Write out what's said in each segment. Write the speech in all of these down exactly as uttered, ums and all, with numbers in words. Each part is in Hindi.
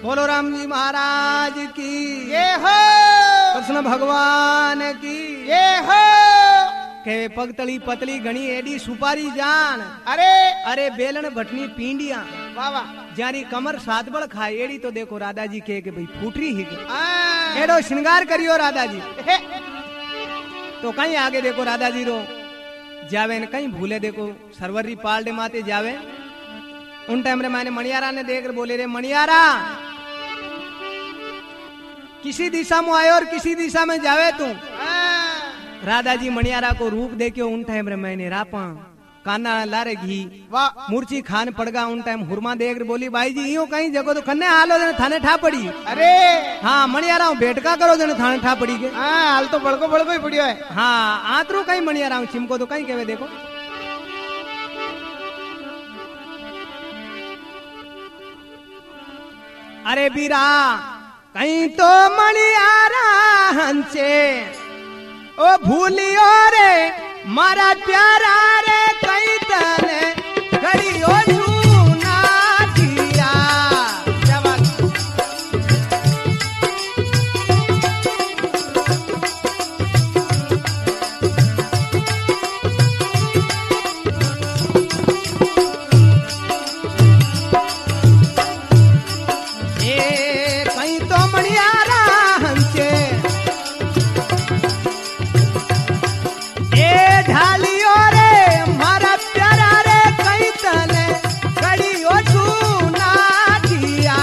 बोलो राम जी महाराज की ये हो, कृष्ण भगवान की ये हो। के पगतली पतली घनी एडी सुपारी जान, अरे अरे बेलन भटनी पींडिया, वाह वाह। जारी कमर सात बल खाए एडी तो देखो राधा जी के, के भाई फूटरी ही के हाँ। एडो श्रृंगार करियो राधा जी। हे, तो कहीं आगे देखो राधा जी रो जावे न कहीं भूले देखो सरवरी पालडे माते जावे। उन टाइम रे मैंने मणियारा ने देख बोले रे मणियारा किसी दिशा में आयो और किसी दिशा में जावे तू। हाँ। राधा जी मणियारा को रूप देखियो उन टाइम रे मैंने रापा काना लारे घी वाह। मूर्छी खान पड़गा। उन टाइम हुरमा देख बोली भाई जी यो कहीं जगह तो खन्ने हालो जने थाने ठा पड़ी। अरे हाँ मणियारा भेटका करो जने थाने ठा पड़ी के। हाँ हाल तो बड़को बड़को ही पड़ियो है। हाँ आतरू कहीं मणियारा चिमको तो कहीं केवे देखो। अरे बीरा कहीं तो मणियारा हंसे ओ भूलियो रे मारा प्यारा रे कहीं तने घड़ियो सुना दिया। क्या बात। ए कहीं तो मणियारा हंसे ए ढालियो रे मारा प्यारा रे कहीं तने घड़ियो सुना दिया।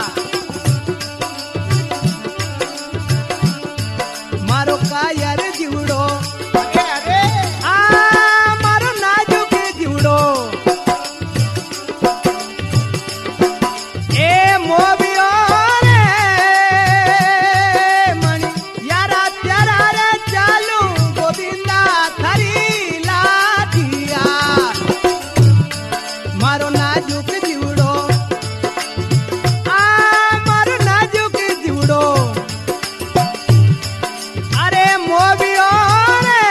मारो कायर जीवड़ो अरे अरे आ मारो नाजुक जीवड़ो ए मोबियो रे मणि यारा प्यारा रे चालू गोविंदा खरी ला दिया। मारो नाजुक जीवड़ो आ मारो नाजुक जीवड़ो अरे मोबियो रे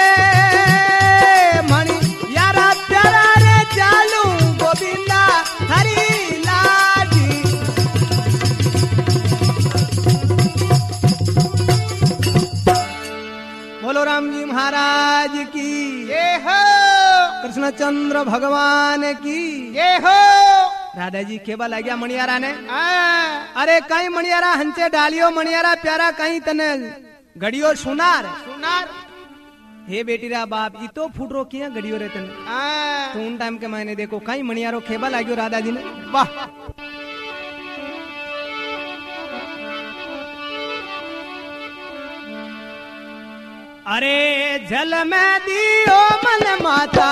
मणि यारा प्यारा रे चालू गोविंदा हरी लाडी। बोलो राम जी महाराज की ये हो, कृष्णचंद्र भगवान की। ये हो। राधा जी केवा लाग्या मणियारा ने। हाँ। अरे कहीं मणियारा हंचे डालियो मणियारा प्यारा कहीं तने घड़ियो सुनार। सुनार। हे बेटी रा बाप ई तो फूटरो किया घड़ियो रे तने। हाँ। तो उन टाइम के मैंने देखो कहीं मणियारो खेबा लाग्यो राधा जी ने। वाह। अरे जल में दियो मन माता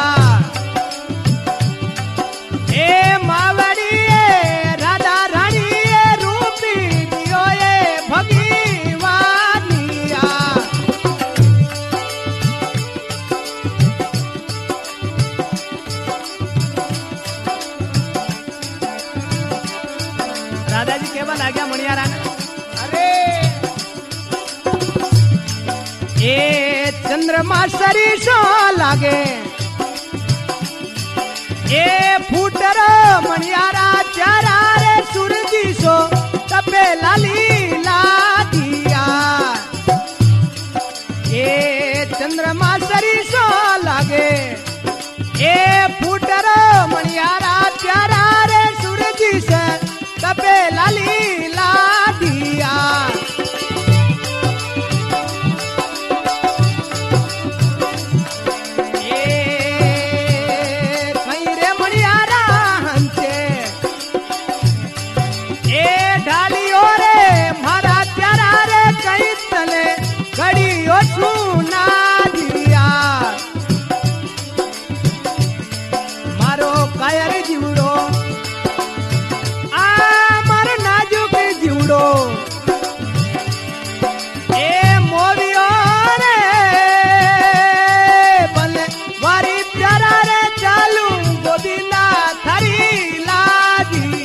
ए मावड़ी ए राधा रानी ए रूपी दियो ए भगवानिया। राधा जी केवल आ गया मणियारा ने। अरे ए चंद्रमा सरीसो लागे ए फूटर मणियारा चारा रे सूरजी सो तपे लाली ला दिया। ए चंद्रमा सरीसो लागे ए फूटर मणियारा चारा रे सूरजी से तपे लाली ला दिया। सुना दिया मारो कायर जीवड़ो आ मारो नाजुक जीवड़ो ए मोरियो रे बले वारी प्यारा रे चालू गोविंदा थारी लाजी।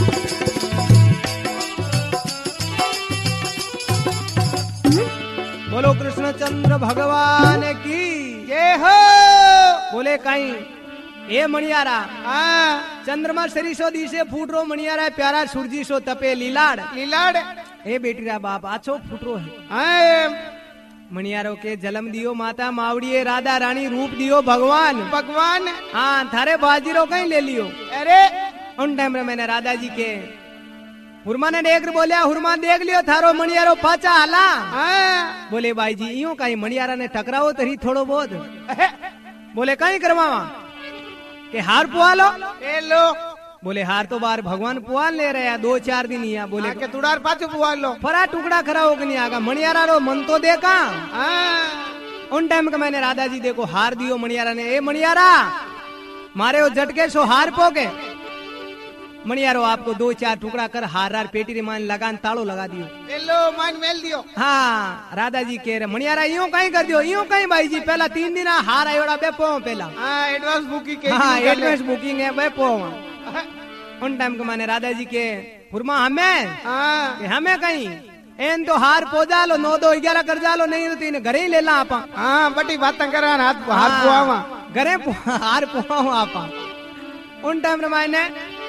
बोलो कृष्णचंद्र भगवान की ये हो। बोले कहीं ए मणियारा हाँ। चंद्रमा सरीसो दिशे फूट रो मणियारा प्यारा सूरजी सो तपे लीलाड़ लीलाड़ ए बेटी रा बाप आछो फूटरो है हाँ मणियारो के जन्म दियो माता मावड़िए राधा रानी रूप दियो भगवान भगवान हाँ थारे बाजीरो कहीं ले लियो। अरे उन टाइम में मैंने राधा जी के हुरमा ने देख बोलिया हुरमा देख लियो थारो मणियारो पाचा हाला हाँ बोले भाई जी यूं कहीं मणियारा ने टकराओ तरी थोड़ो बहुत बोले कहीं करवावा के हार पुआ लो ए लो बोले हार तो बार भगवान पुआल ले रहे दो चार दिन ही बोले के तुड़ार पाछो पुआ लो फरा टुकड़ा खरा हो नहीं आगा मणियारा रो मन तो देखा हाँ उन टाइम का मैंने राधा जी देखो हार दियो मणियारा ने ए मणियारा मारे वो झटके सो हार पोके मणियारो आपको दो चार टुकड़ा कर हार हार पेटी रे मान लगान तालो लगा दियो ए लो मान मेल दियो। हाँ राधा जी कह रहे मणियारा यूं कहीं कर दियो यूं कहीं भाई जी पहला तीन दिन हार आयोड़ा बेपो पहला हाँ एडवांस बुकिंग के हाँ एडवांस बुकिंग है बेपो उन टाइम के माने राधा जी के फुरमा हमें हाँ कि हमें कहीं एन तो हार पोजा लो नौ दो ग्यारह कर जा लो नहीं तो तीन घरे ही ले ला आपा हाँ बटी बात करा हाथ हार पुआवा घरे हार पुआओ आपा उन टाइम रे माने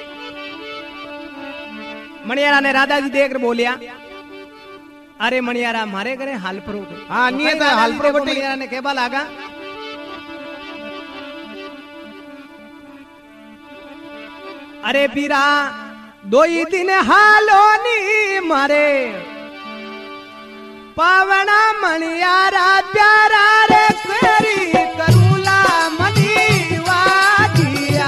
मणियारा ने राधा जी देख बोलिया अरे मणियारा मारे करे हाल परो हाँ नियत हाल परो बटी मणियारा ने केबा लागा अरे पीरा दो ही दिन हालो नी मारे पावना मणियारा प्यारा रे करी करूला मनी वाजिया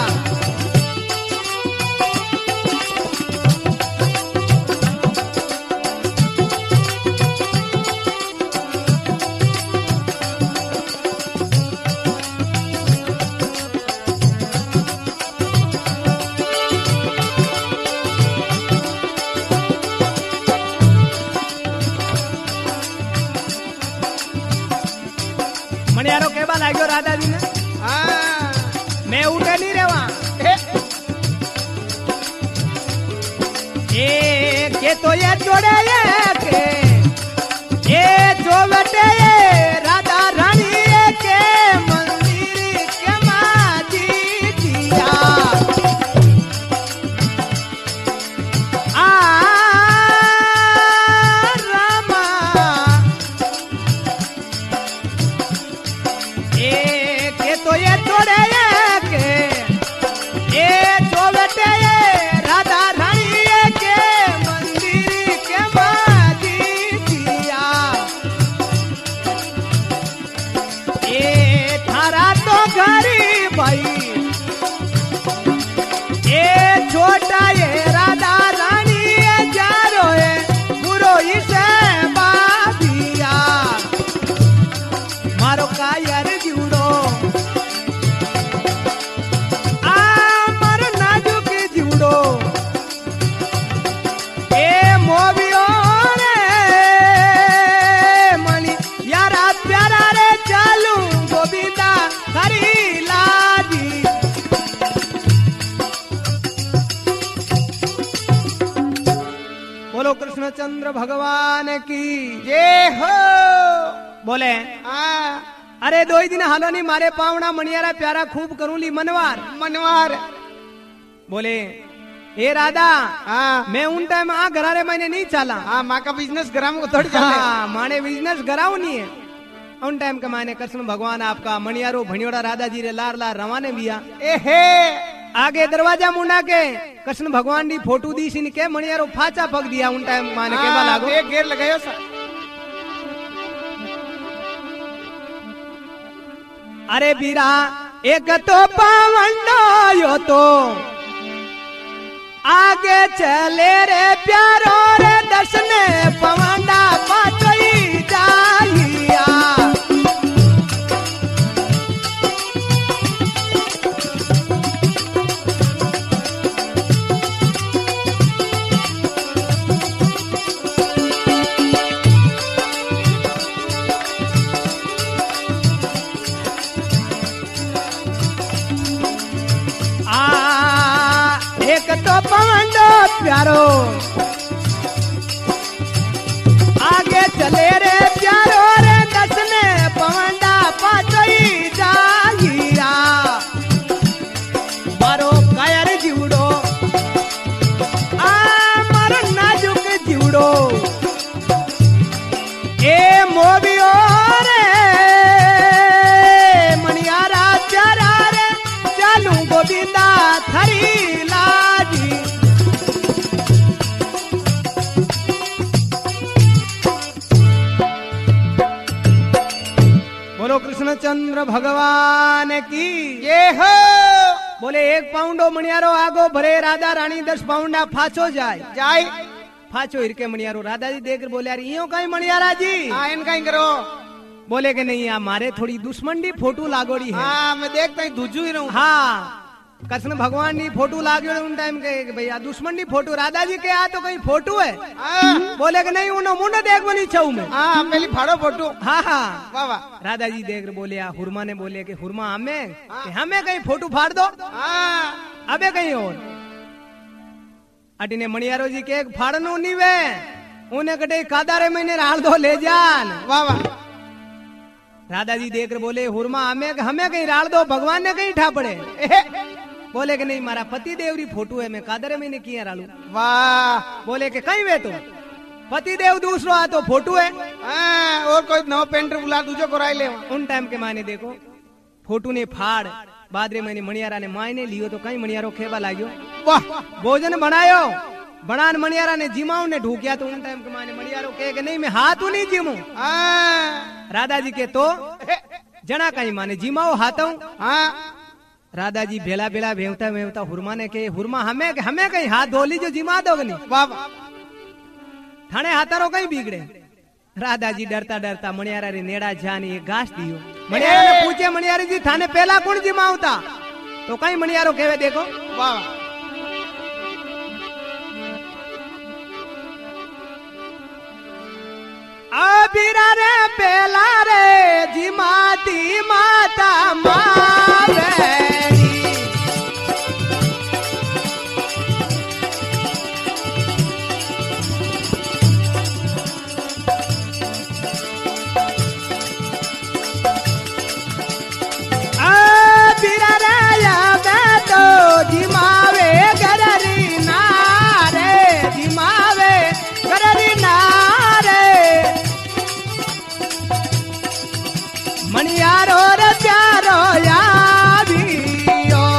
मणियारो केबा लाग्यो राधा जी ने हाँ मैं उठे नहीं रेवा ए के तो ये जोड़े ये के ये जो बटे ये राधा रानी ये के मंदिर के माजी दिया आ रामा ए के तो ये जोड़े ये के ये जो बटे ये राधा रानी ये के मंदिर के माजी दिया ए थारा तो घरी भाई ए छोटा ये राधा रानी ये जारो ये गुरो इसे बाबिया मारो कायर जुड़ो आ मारो नाजुक जुड़ो ए मोबियो रे मणि यारा प्यारा रे चालू गोविंदा हरी लाजी बोलो कृष्णचंद्र भगवान की जय हो बोले हाँ अरे दो ही दिन हालो नहीं मारे पावना मणियारा प्यारा खूब करूं ली मनवार मनवार बोले ए राधा हाँ मैं उन टाइम आ घरारे मैंने नहीं चला हाँ माँ का बिजनेस ग्राम को थोड़ी चले हाँ माने बिजनेस कराऊ नहीं है उन टाइम का माने कृष्ण भगवान आपका मणियारो भणियोड़ा राधा जी रे लार लार रवाने बिया ए हे आगे दरवाजा मुंडा के कृष्ण भगवान दी फोटो दी सिन के मणियारो फाचा पग दिया उन टाइम माने के बा लागो एक घेर लगायो सा अरे बीरा एक तो पावंडो यो तो आगे चले रे प्यारो रे दर्शने पवंडा पाचई जालिया एक तो पवंडो प्यारो आगे चले रे प्यारो रे दसने पवंडा पाचई जागिरा मारो काया कृष्णचंद्र भगवान की ये हो बोले एक पाउंडो मणियारो आगो भरे राधा रानी दस पाउंडा फाचो जाए जाय फाचो हिरके मणियारो राधा जी देख बोले यार इयो कहीं मणियारा जी हाँ इन कहीं करो बोले कि नहीं यार मारे थोड़ी दुश्मनी फोटो लागोड़ी है हाँ मैं देखता ही दूजू ही रहूं हाँ कृष्ण भगवान की फोटो लागो उन टाइम के भैया दुश्मन की फोटो राधा जी के आ तो कहीं फोटो है हाँ बोले कि नहीं उन्होंने मुंड देख बनी छऊ में हाँ पहली फाड़ो फोटो हाँ हाँ वाह वाह राधा जी देख बोले यार हुरमा ने बोले कि हुरमा हमें कि हमें कहीं फोटो फाड़ दो हाँ अबे कहीं और अटीने मणियारो जी के फाड़नो नहीं वे उन्हें कटे कादारे महीने राल दो ले जान वाह वाह राधा जी देख बोले हुरमा हमें हमें कहीं राल दो भगवान ने कहीं ठा पड़े बोले कि नहीं मारा पति देवरी फोटो है मैं कादरे में किया रालू वाह बोले कि कहीं वे तो पति देव दूसरो आ तो फोटो है हाँ, और कोई नौ पेंटर बुला दूजो कराई ले उन टाइम के माने देखो फोटो ने फाड़ बादरे मैंने मणियारा ने मायने लियो तो कहीं मणियारो खेबा लाग्यो वाह भोजन बनायो बनान मणियारा ने जिमाऊ ने ढूकिया तो उन टाइम के माने मणियारो कहे कि नहीं मैं हाथ नहीं जिमू हाँ राधा जी के तो जना कहीं माने जिमाओ हाथों हाँ राधा जी भेला भेला भेवता भेवता हुरमा ने के हुरमा हमें हमें कहीं हाथ धोली जो जिमा दोगनी वाह वाह थाने हाथारो कहीं बिगड़े राधा जी डरता डरता मणियारा रे नेड़ा जानी एक घास दियो मणियारा ने पूछे मणियारी जी थाने पहला कौन जिमावता तो कहीं मणियारो कहे देखो वाह वाह अबीरा रे पहला रे जिमाती माता मावे जिमावे गररी नारे जिमावे गररी नारे मणियारो रे प्यारो यावियो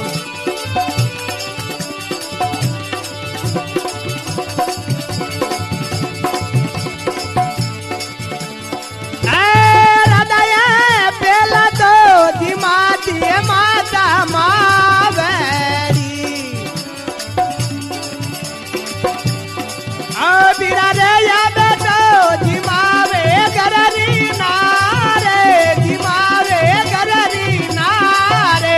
ए राधाया पेला तो जिमाती माता मावे अबीरा रे याद तो जिमावे गररी नारे जिमावे गररी नारे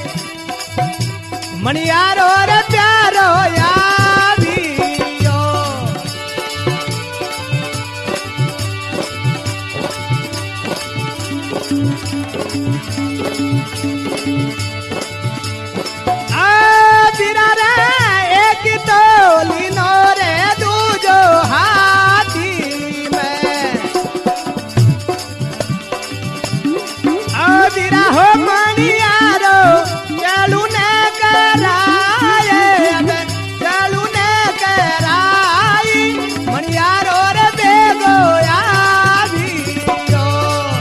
मणियारो रे प्यारो यावियो अबीरा रे एक तोली नो रे दूजो हाथी में अबीरा हो मणियारो चलू ने कराए चलू ने कराई मणियारो रे बेगो आवियो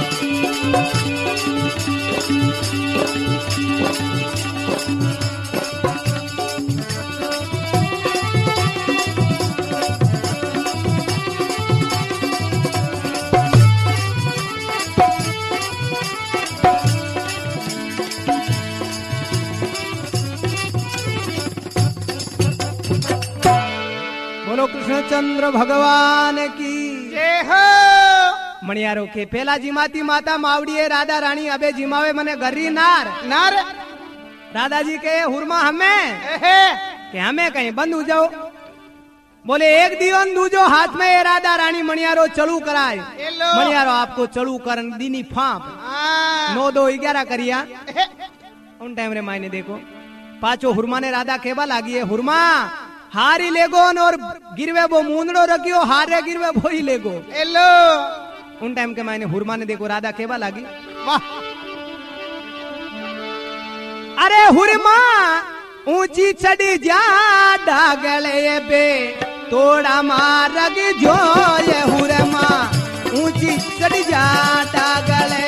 बोलो कृष्णचंद्र भगवान की जय हो मणियारो के पेला जिमाती माता मावड़ी राधा रानी अबे जिमावे मने गरी नार नार राधा जी के हुरमा हमें एहे कि हमें कहीं बंद हो जाओ बोले एक दिवन दूजो हाथ में ये राधा रानी मणियारो चलू कराए हेलो मणियारो आपको चलू कर दीनी फाप हाँ नौ दो ग्यारह करिया एहे, उन टाइम रे मायने देखो पाचो हुरमा ने राधा केबा लागी है हुरमा हारी लेगो और गिरवे वो मुंदड़ो रखियो हारे गिरवे वो ही लेगो हेलो उन टाइम के मायने हुरमा ने देखो राधा केबा लागी वाह अरे हुरमा ऊंची चढ़ी जा डागले बे तोड़ा मारग जो ये हुरमा ऊंची चढ़ी जा डागले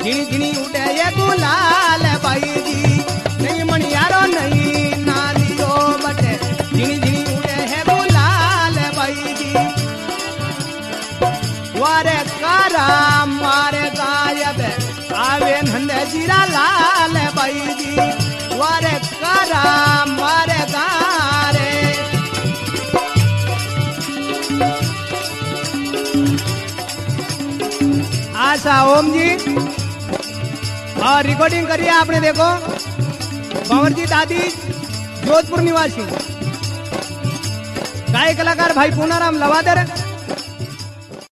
झिणी झिणी उड़े ये गुलाल भाई जी नहीं मणियारो नहीं नालियो बटे झिणी झिणी उड़े है गुलाल भाई जी वारे कारा मारे गायब आवे नंदे जीरा लाल भाई जी वारे कारा मारे गारे आशा ओम जी और रिकॉर्डिंग करिए आपने देखो भंवरजी दादी जोधपुर निवासी गायक कलाकार भाई पूनाराम लवादर